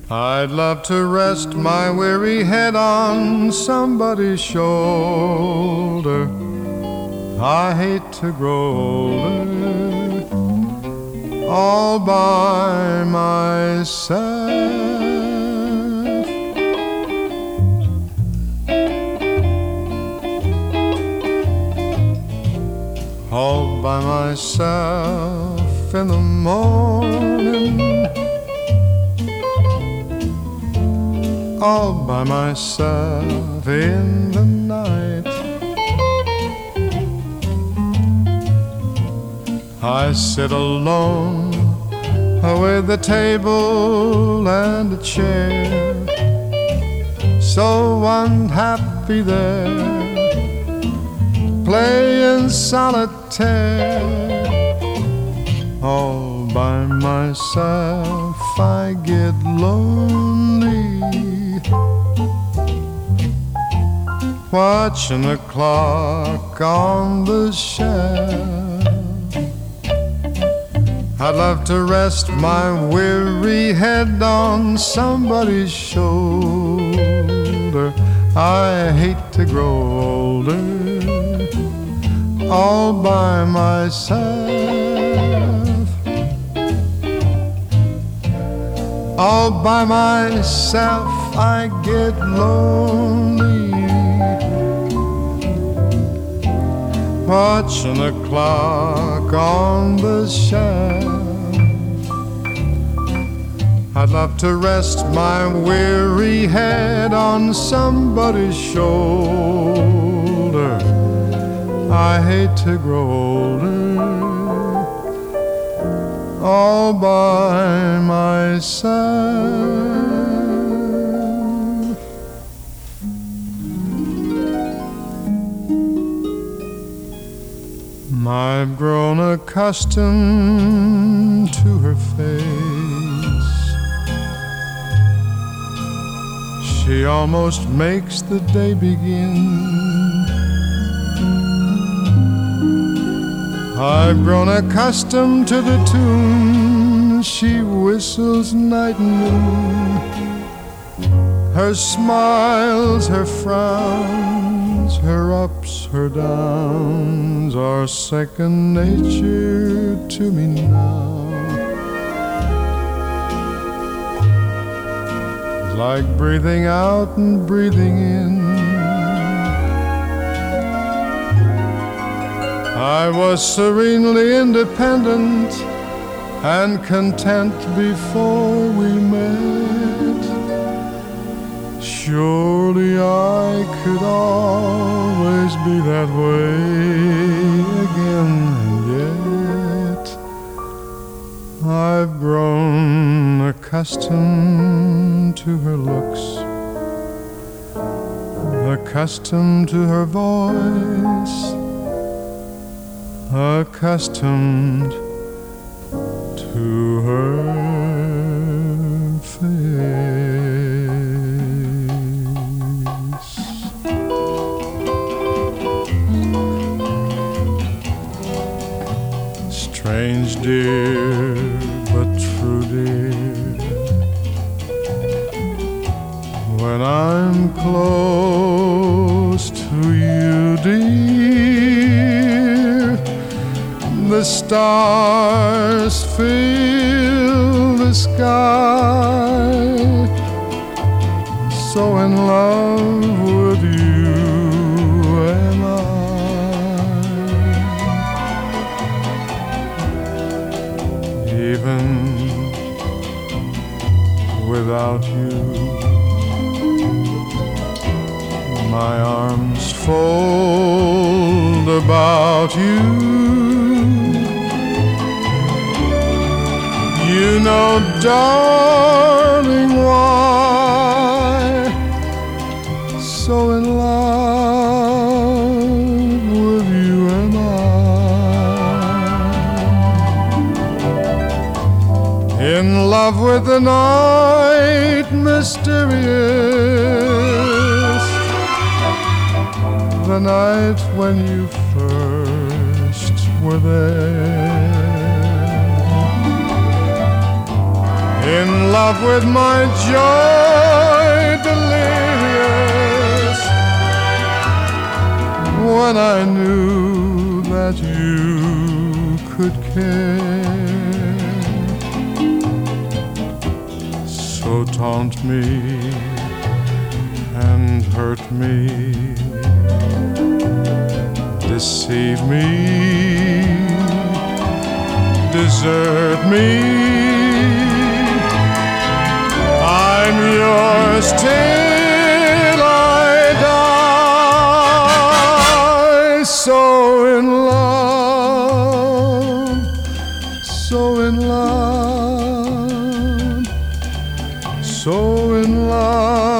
I'd love to rest my weary head on somebody's shoulder. I hate to grow older all by myself. All by myself in the morning, all by myself in the night. I sit alone with a table and a chair, so unhappy there, playing solitaire. All by myself I get lonely, watching the clock on the shelf. I'd love to rest my weary head on somebody's shoulder. I hate to grow older all by myself. All by myself I get lonely, watching the clock on the shelf. I'd love to rest my weary head on somebody's shoulder. I hate to grow older all by myself. I've grown accustomed to her face. She almost makes the day begin. I've grown accustomed to the tune she whistles night and noon. Her smiles, her frowns, her ups, her downs are second nature to me now. Like breathing out and breathing in. I was serenely independent and content before we met. Surely I could always be that way again, and yet I've grown accustomed to her looks, accustomed to her voice, accustomed to her face. Strange, dear, but true, dear, when I'm close to you, dear, the stars fill the sky. So in love with you am I. Even without you, my arms fold about you. You know, darling, why so in love with you am I. In love with the night, mysterious, the night when you first were there. in love with my joy delirious, when I knew that you could care. So taunt me and hurt me, deceive me, desert me, I'm yours till I die. So in love, so in love, so in love